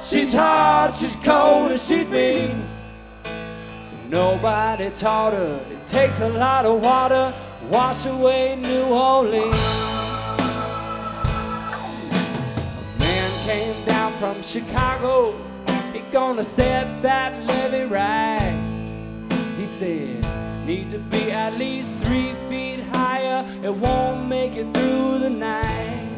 She's hot, she's cold, and she's mean. Nobody taught her it takes a lot of water to wash away New Orleans. A man came down from Chicago, he gonna set that levee right. He said, need to be at least 3 feet higher, it won't make it through the night.